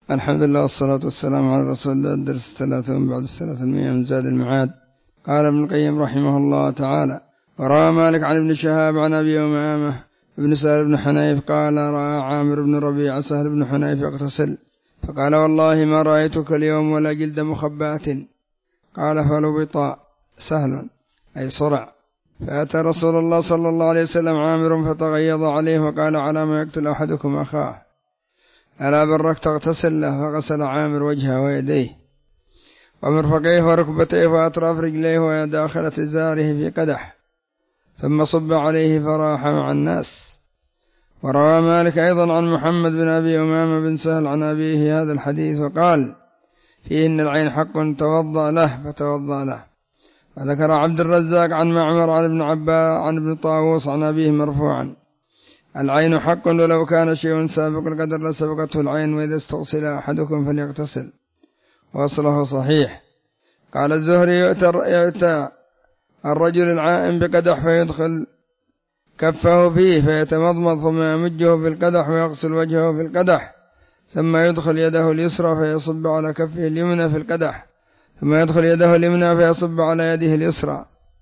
الحمد لله والصلاة والسلام على رسول الله. الدرس 30 بعد 300 من زاد المعاد. قال ابن القيم رحمه الله تعالى: وروى مالك عن ابن شهاب عن أبي أمامة ابن سهل بن حنيف قال: رأى عامر بن ربيعة سهل بن حنيف يغتسل فقال: والله ما رأيتك اليوم ولا جلد مخبأة. قال: فلبط سهل أي صرع، فأتى رسول الله صلى الله عليه وسلم عامر فتغيظ عليه وقال: على ما يقتل أحدكم أخاه؟ ألا برك تغتسل له؟ فغسل عامر وجهه ويديه ومرفقيه وركبتيه وأطراف رجليه وداخلة إزاره في قدح، ثم صب عليه فراح مع الناس. وروى مالك أيضا عن محمد بن أبي أمامة بن سهل عن أبيه هذا الحديث وقال فيه إن العين حق توضأ له فتوضأ له. وذكر عبد الرزاق عن معمر عن ابن عباس عن ابن طاووس عن أبيه مرفوعا: العين حق ولو كان شيء سابق القدر لسبقته العين، وإذا استغسل أحدكم فليغتسل. وصله صحيح. قال الزهري: يؤتى الرجل العائم بقدح فيدخل كفه فيه فيتمضمض ثم يمجه في القدح ويغسل وجهه في القدح، ثم يدخل يده اليسرى فيصب على كفه اليمنى في القدح، ثم يدخل يده اليمنى فيصب على يده اليسرى،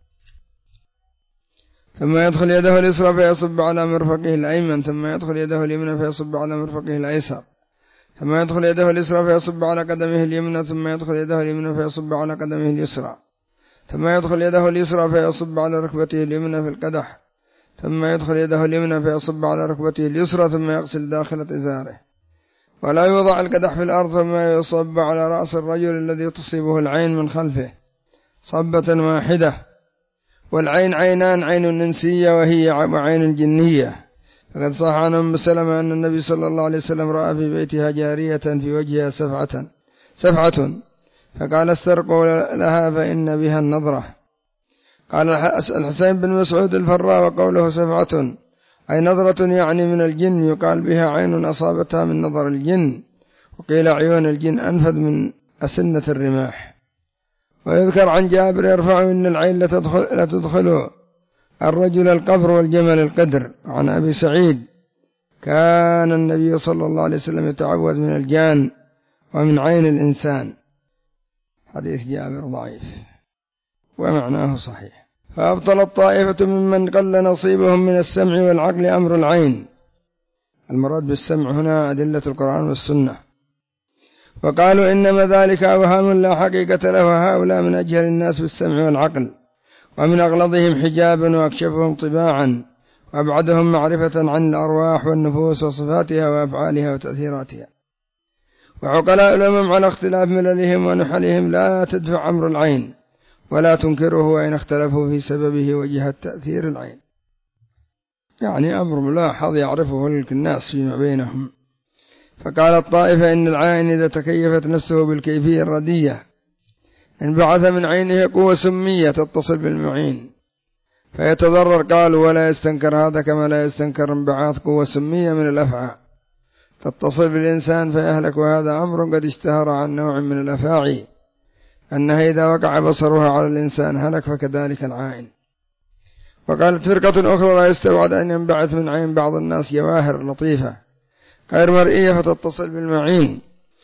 ثم يدخل يده اليسرى فيصب على مرفقه الأيمن، ثم يدخل يده اليمنى فيصب على مرفقه الأيسر، ثم يدخل يده اليسرى فيصب على قدمه اليمنى، ثم يدخل يده اليمنى فيصب على قدمه اليسرى، ثم يدخل يده اليسرى فيصب على ركبته اليمنى في القدح، ثم يدخل يده اليمنى فيصب على ركبته اليسرى، ثم يغسل داخلة إزاره. ولا يوضع القدح في الأرض ثم يصب على رأس الرجل الذي تصيبه العين من خلفه صبة واحدة. والعين عينان: عين إنسية وهي عين جنية. فقد صح عن أم سلمة أن النبي صلى الله عليه وسلم رأى في بيتها جارية في وجهها سفعة فقال: استرقوا لها فإن بها النظرة. قال الحسين بن مسعود الفراء: وقوله سفعة أي نظرة يعني من الجن، يقال بها عين أصابتها من نظر الجن، وقيل عيون الجن أنفذ من أسنة الرماح. ويذكر عن جابر يرفع: إن العين لتدخل الرجل القبر والجمل القدر. عن أبي سعيد: كان النبي صلى الله عليه وسلم يتعوذ من الجان ومن عين الإنسان. حديث جابر ضعيف ومعناه صحيح. فأبطل الطائفة ممن قل نصيبهم من السمع والعقل أمر العين. المراد بالسمع هنا أدلة القرآن والسنة. وقالوا إنما ذلك أوهام لا حقيقة له، وهؤلاء من أجهل الناس بالسمع والعقل، ومن أغلظهم حجابا وأكشفهم طباعا، وأبعدهم معرفة عن الأرواح والنفوس وصفاتها وأفعالها وتأثيراتها. وعقلاء الأمم على اختلاف مللهم ونحلهم لا تدفع أمر العين ولا تنكره، وإن اختلفوا في سببه وجهة تأثير العين، يعني أمر ملاحظ يعرفه الناس فيما بينهم. فقال الطائفة: إن العين إذا تكيفت نفسه بالكيفية الردية انبعث من عينه قوة سمية تتصل بالمعين فيتضرر. قالوا: ولا يستنكر هذا كما لا يستنكر انبعاث قوة سمية من الأفعى تتصل بالإنسان فيهلك. وهذا أمر قد اشتهر عن نوع من الأفاعي أنها إذا وقع بصرها على الإنسان هلك، فكذلك العين. وقالت فرقة أخرى: لا يستبعد أن ينبعث من عين بعض الناس جواهر لطيفة غير مرئية فتتصل بالمعين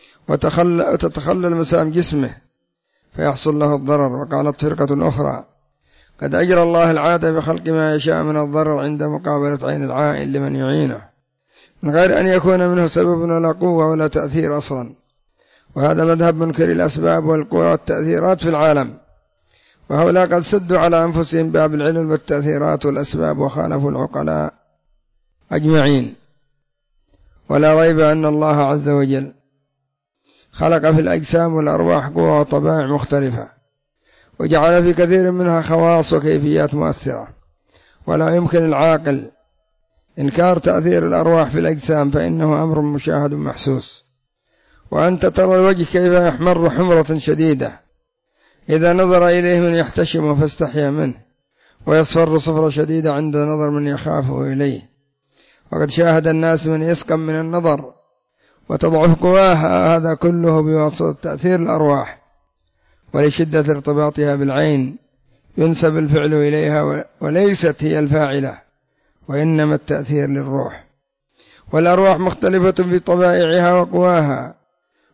وتتخلل مسام جسمه فيحصل له الضرر. وقالت فرقة أخرى: قد أجرى الله العادة بخلق ما يشاء من الضرر عند مقابلة عين العائن لمن يعينه من غير أن يكون منه سبب ولا قوة ولا تأثير أصلا. وهذا مذهب منكر الأسباب والقوى والتأثيرات في العالم، وهؤلاء قد سدوا على أنفسهم باب العلم والتأثيرات والأسباب وخالفوا العقلاء أجمعين. ولا ريب أن الله عز وجل خلق في الأجسام والأرواح قوى وطبائع مختلفة، وجعل في كثير منها خواص وكيفيات مؤثرة، ولا يمكن العاقل إنكار تأثير الأرواح في الأجسام، فإنه أمر مشاهد محسوس. وأنت ترى الوجه كيف يحمر حمرة شديدة إذا نظر إليه من يحتشم فاستحيا منه، ويصفر صفرة شديدة عند نظر من يخافه إليه. وقد شاهد الناس من يسقم من النظر وتضعف قواها، هذا كله بواسطة تأثير الأرواح. ولشدة ارتباطها بالعين ينسب الفعل إليها وليست هي الفاعلة، وإنما التأثير للروح. والأرواح مختلفة في طبائعها وقواها،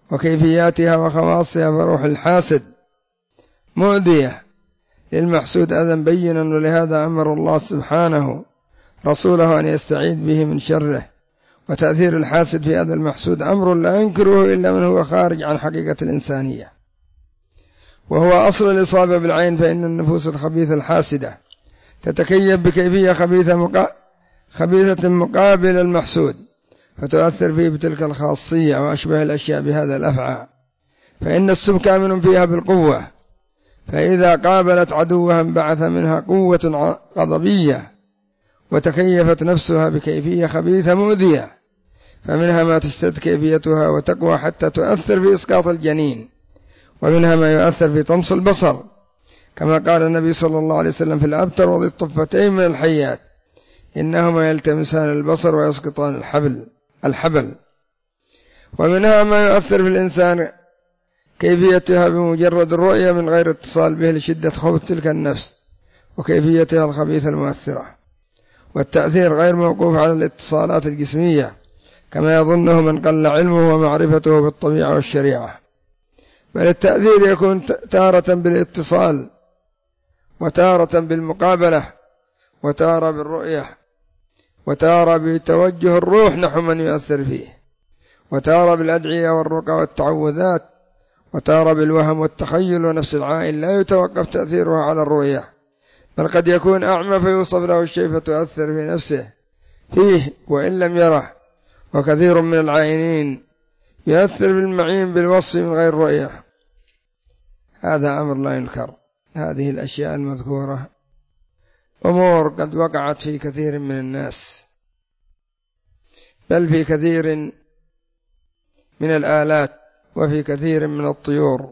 وكيفياتها وخواصها، فروح الحاسد مؤذية للمحسود أذى بينا، ولهذا أمر الله سبحانه رسوله أن يستعيذ به من شره. وتأثير الحاسد في أذى المحسود أمر لا ينكره إلا من هو خارج عن حقيقة الإنسانية، وهو أصل الإصابة بالعين. فإن النفوس الخبيثة الحاسدة تتكيف بكيفية خبيثة مقابل المحسود، فتؤثر فيه بتلك الخاصية وأشبه الأشياء بهذا الأفعى. فإن السم كامن فيها بالقوة، فإذا قابلت عدوها انبعث منها قوة غضبية، وتكيفت نفسها بكيفية خبيثة مؤذية، فمنها ما تشتد كيفيتها وتقوى حتى تؤثر في إسقاط الجنين، ومنها ما يؤثر في طمس البصر، كما قال النبي صلى الله عليه وسلم في الأبتر وذي الطفتين من الحيات إنهما يلتمسان البصر ويسقطان الحبل. ومنها ما يؤثر في الإنسان كيفيتها بمجرد الرؤية من غير اتصال به لشدة خوف تلك النفس وكيفيتها الخبيثة المؤثرة. والتأثير غير موقوف على الاتصالات الجسمية كما يظنه من قل علمه ومعرفته بالطبيعة والشريعة، بل التأثير يكون تارة بالاتصال، وتارة بالمقابلة، وتارة بالرؤية، وتارة بتوجه الروح نحو من يؤثر فيه، وتارة بالأدعية والرقى والتعوذات، وتارة بالوهم والتخيل. ونفس العائن لا يتوقف تأثيرها على الرؤية، بل قد يكون أعمى فيوصف له الشيء فتؤثر في نفسه فيه وإن لم يره. وكثير من العائنين يؤثر في المعين بالوصف من غير رؤية، هذا أمر لا ينكر. هذه الأشياء المذكورة أمور قد وقعت في كثير من الناس، بل في كثير من الآلات وفي كثير من الطيور،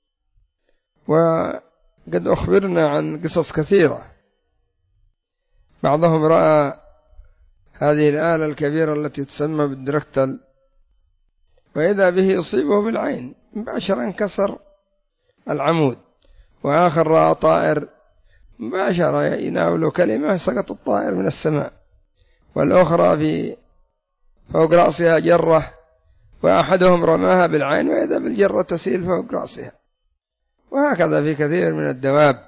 وقد أخبرنا عن قصص كثيرة. بعضهم رأى هذه الآلة الكبيرة التي تسمى بالدركتل، وإذا به يصيبه بالعين مباشرة انكسر العمود. وآخر رأى طائر مباشرة يناول كلمة سقط الطائر من السماء. والأخرى في فوق رأسها جرة، وأحدهم رماها بالعين وإذا بالجرة تسيل فوق رأسها. وهكذا في كثير من الدواب،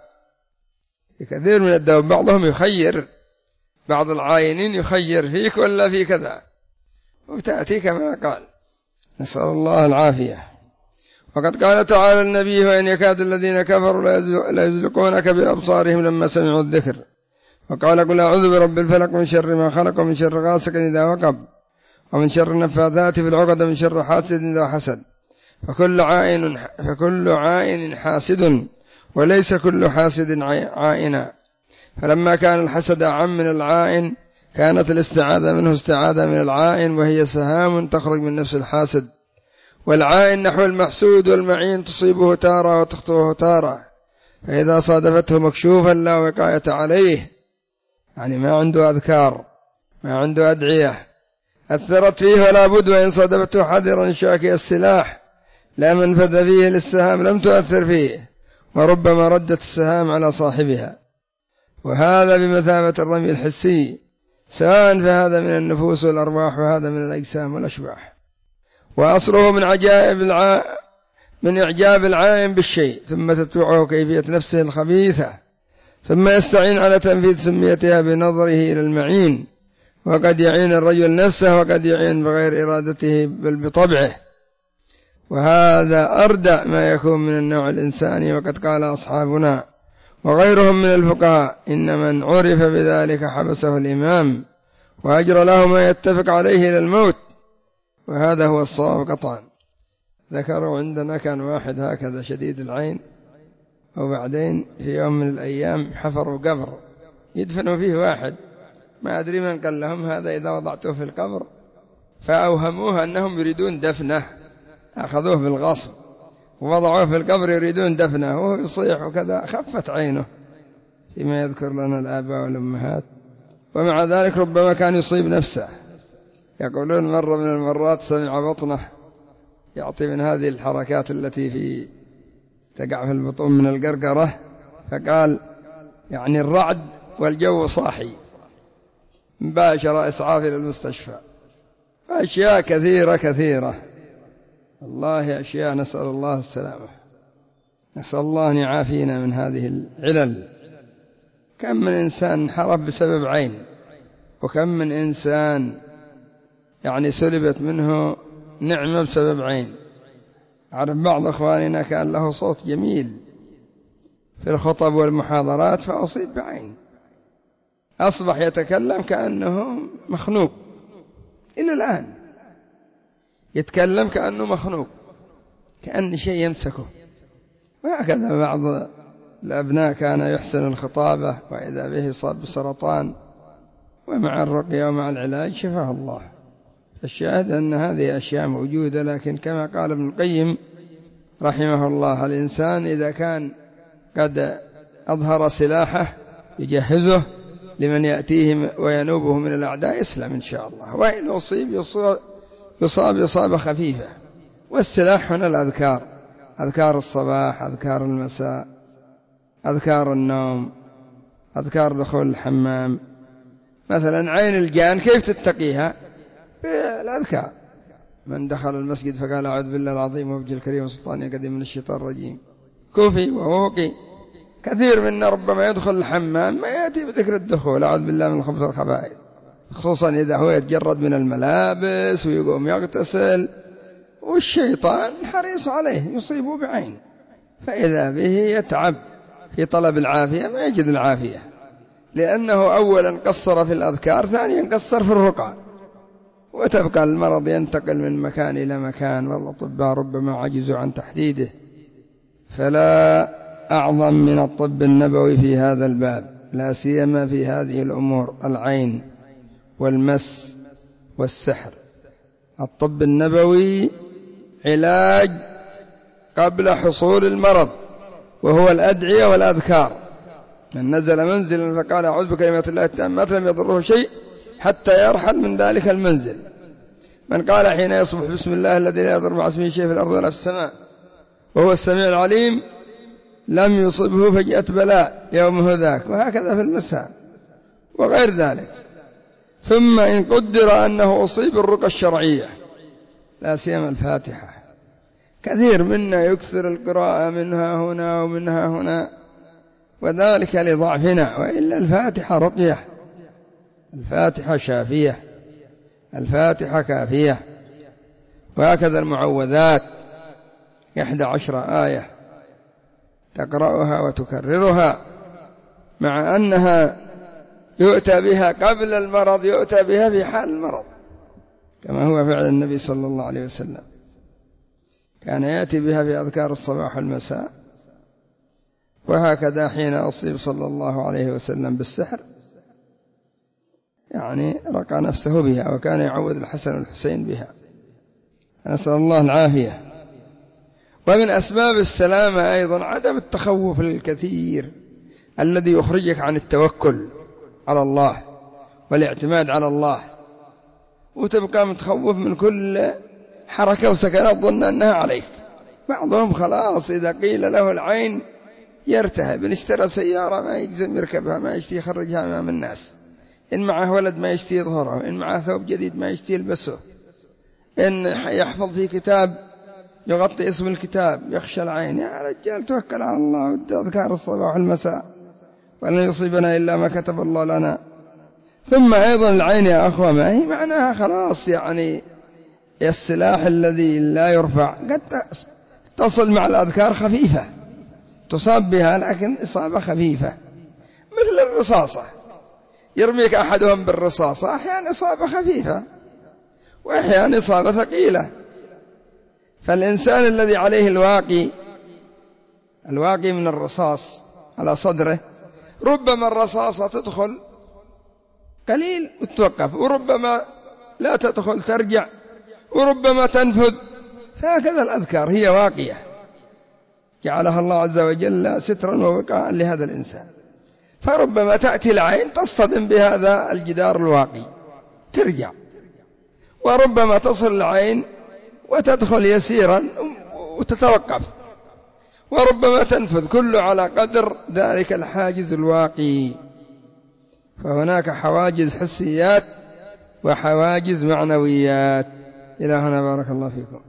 بعضهم يخير، بعض العاينين يخير فيك ولا في كذا، وتأتي كما قال، نسأل الله العافية. وقد قال تعالى النبي: وإن يكاد الذين كفروا لا يزلقونك بأبصارهم لما سمعوا الذكر. وقال: قل أعوذ برب الفلق من شر ما خلق ومن شر غاسق إذا وقب ومن شر النفاثات في العقد ومن شر حاسد إذا حسد. فكل عائن حاسد، وليس كل حاسد عائنا. فلما كان الحسد أعم من العائن كانت الاستعاذة منه استعاذة من العائن، وهي سهام تخرج من نفس الحاسد. والعائن نحو المحسود، والمعين تصيبه تارة وتخطئه تارة، فإذا صادفته مكشوفا لا وقاية عليه، يعني ما عنده أذكار، ما عنده أدعية أثرت فيه ولا بد، وإن صادفته حذرا شاكي السلاح لا منفذ فيه للسهام لم تؤثر فيه، وربما ردت السهام على صاحبها. وهذا بمثابة الرمي الحسي، سواء فهذا من النفوس والأرواح وهذا من الأجسام والأشباح. وأصله من إعجاب العائن بالشيء، ثم تتبعه كيفية نفسه الخبيثة، ثم يستعين على تنفيذ سميتها بنظره إلى المعين. وقد يعين الرجل نفسه وقد يعين بغير إرادته بل بطبعه، وهذا أردأ ما يكون من النوع الإنساني. وقد قال أصحابنا وغيرهم من الفقهاء: إن من عرف بذلك حبسه الإمام وأجرى له ما يتفق عليه إلى الموت. وهذا هو الصواب قطعا. ذكروا عندنا كان واحد هكذا شديد العين، وبعدين في يوم من الأيام حفروا قبر يدفنوا فيه واحد، ما أدري من قال لهم هذا إذا وضعته في القبر، فأوهموه أنهم يريدون دفنه، أخذوه بالغصب ووضعوه في القبر يريدون دفنه، وهو يصيح وكذا. خفت عينه فيما يذكر لنا الآباء والأمهات. ومع ذلك ربما كان يصيب نفسه. يقولون مرة من المرات سمع بطنه يعطي من هذه الحركات التي تقع في البطون من القرقرة، فقال يعني الرعد والجو صاحي، مباشرة إسعاف إلى المستشفى. أشياء كثيرة. والله أشياء نسأل الله السلامة، نسأل الله أن يعافينا من هذه العلل. كم من إنسان انحرف بسبب عين، وكم من إنسان يعني سلبت منه نعمة بسبب عين. أعرف بعض أخواننا كان له صوت جميل في الخطب والمحاضرات فأصيب بعين، أصبح يتكلم كأنه مخنوق، إلى الآن يتكلم كأنه مخنوق، كأن شيء يمسكه. وهكذا بعض الأبناء كان يحسن الخطابة وإذا به يصاب بسرطان، ومع الرقية ومع العلاج شفاه الله. الشاهد أن هذه أشياء موجودة، لكن كما قال ابن القيم رحمه الله، الإنسان إذا كان قد أظهر سلاحه يجهزه لمن يأتيه وينوبه من الأعداء يسلم إن شاء الله، وإن أصيب يصاب إصابة خفيفة. والسلاح هنا الأذكار، أذكار الصباح، أذكار المساء، أذكار النوم، أذكار دخول الحمام. مثلا عين الجان كيف تتقيها؟ بالأذكار. من دخل المسجد فقال أعوذ بالله العظيم وبوجهه الكريم وسلطانه القديم من الشيطان الرجيم كفي ووقي. كثير منا ربما يدخل الحمام ما يأتي بذكر الدخول أعوذ بالله من الخبث والخبائث، خصوصا إذا هو يتجرد من الملابس ويقوم يغتسل، والشيطان حريص عليه يصيبه بعين، فإذا به يتعب في طلب العافية ما يجد العافية، لأنه أولا قصر في الأذكار، ثانيا قصر في الرقى، وتبقى المرض ينتقل من مكان إلى مكان، والأطباء ربما عجزوا عن تحديده. فلا أعظم من الطب النبوي في هذا الباب، لا سيما في هذه الأمور، العين والمس والسحر. الطب النبوي علاج قبل حصول المرض، وهو الأدعية والأذكار. من نزل منزلا فقال أعوذ بكلمات الله التامات لم يضره شيء حتى يرحل من ذلك المنزل. من قال حين يصبح بسم الله الذي لا يضر مع اسمه شيء في الأرض ولا في السماء وهو السميع العليم لم يصبه فجأة بلاء يومه ذاك. وهكذا في المساء وغير ذلك. ثم إن قدر أنه أصيب الرقى الشرعية لا سيما الفاتحة، كثير منا يكثر القراءة منها هنا ومنها هنا، وذلك لضعفنا، وإلا الفاتحة رقية، الفاتحة شافية، الفاتحة كافية. وهكذا المعوذات 11 آية تقرأها وتكررها، مع أنها يؤتى بها قبل المرض، يؤتى بها في حال المرض، كما هو فعل النبي صلى الله عليه وسلم، كان يأتي بها في أذكار الصباح والمساء. وهكذا حين أصيب صلى الله عليه وسلم بالسحر يعني رقى نفسه بها، وكان يعوذ الحسن والحسين بها، نسأل الله العافية. ومن أسباب السلامة أيضا عدم التخوف الكثير الذي يخرجك عن التوكل على الله والاعتماد على الله، وتبقى متخوف من كل حركة وسكنات ظن أنها عليك. بعضهم خلاص إذا قيل له العين يرتهب، إن اشترى سيارة ما يجزم يركبها، ما يشتي يخرجها أمام الناس، إن معه ولد ما يشتي يظهره، إن معه ثوب جديد ما يشتي يلبسه، إن يحفظ في كتاب يغطي اسم الكتاب يخشى العين. يا رجال توكل على الله وأذكار الصباح والمساء، ولن يصيبنا إلا ما كتب الله لنا. ثم أيضا العين يا أخوة ما هي معناها خلاص يعني السلاح الذي لا يرفع، قد تصل مع الأذكار خفيفة تصاب بها، لكن إصابة خفيفة، مثل الرصاصة، يرميك أحدهم بالرصاصة أحيانا إصابة خفيفة وأحيانا إصابة ثقيلة. فالإنسان الذي عليه الواقي من الرصاص على صدره، ربما الرصاصة تدخل قليل وتوقف، وربما لا تدخل ترجع، وربما تنفذ. فهكذا الأذكار هي واقية جعلها الله عز وجل سترا ووقاء لهذا الإنسان. فربما تأتي العين تصطدم بهذا الجدار الواقي ترجع، وربما تصل العين وتدخل يسيرا وتتوقف، وربما تنفذ، كله على قدر ذلك الحاجز الواقي. فهناك حواجز حسيات وحواجز معنويات. إلى هنا بارك الله فيكم.